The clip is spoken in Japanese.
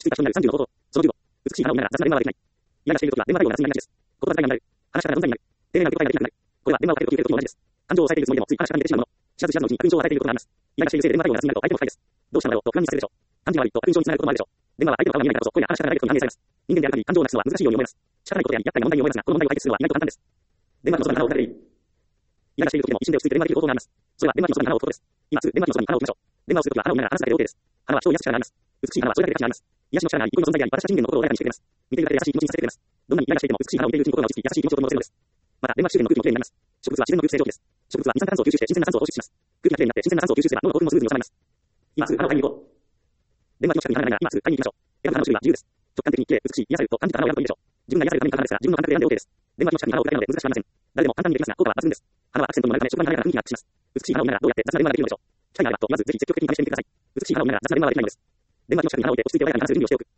いた人になる30の方法。その15、美しい花を見ながら雑な電話はできない。イライラしているときは電話対応が雑になりがちです。言葉遣いが乱れる。話し方が無駄になる。丁寧な言葉ができなくなる。これは電話をかけると聞いているときも同じです。感情を抑えているつもりでもつい話し方に出てしまうもの。知らず知らずのうちに悪印象を与えていることがあります。イライラしているせいで電話対応が雑になると相手も不快です。どうしたのだろうと不安にさせるでしょう。感じが悪いと悪印象につながることもあるでしょう。電話は相手の顔が見えないからこそ声や話し方がダイレクトに反映されます。人間である限り感情をなくすのは難しいように思います。仕方ないことであり厄介な問題に思いますが、この問題を解決するのは意外と簡単です。電話機のそばに花を置かれている。イライラしているときでも一瞬で落ち着いて電話できる方法があります。それは電話機のそばに花を置くことです。今すぐ電話機のそばに花を置きましょう。電話をするときは花を見ながら話すだけで OK です。花は人を癒す力があります。美しい花はそれだけで価値があります。癒しの力があり、憩いの存在であり、私たち人間の心を穏やかにしてくれます。見ているだけで優しい気持ちにさせてくれます。どんなにイライラしていても美しい花を見ているうちに心が落ち着き、優しい気持ちを取り戻せるのです。また、電話機周辺の空気もきれいになります。植物は自然の空気清浄機です。植物は二酸化炭素を吸収して新鮮な酸素を放出します。空気がきれいになって新鮮な酸素を吸収すれば脳の興奮もスムーズに収まります。今すぐ花を買いに行こう。電話機の近くに花がないなら今すぐ買いに行きましょう。選ぶ花の種類は自由です。直感的にきれい、美しい、癒されると感じた花を選ぶといいでしょう。自分が癒されるために買う花ですから、自分の感覚で選んで OK です。電話機の近くに花を置くだけなので難しくありません。誰でも簡単にできますが、効果は抜群です。花はアクセントになるため、職場に華やかな雰囲気がアップします。美しい花を見ながらどうやって雑な電話ができるのでしょう。機会があればと、まずぜひ積極的に試してみてください。美しい花を見ながら雑な電話はできないのです。電話機の近くに花を置いて落ち着いて穏やかに話す準備をしておく。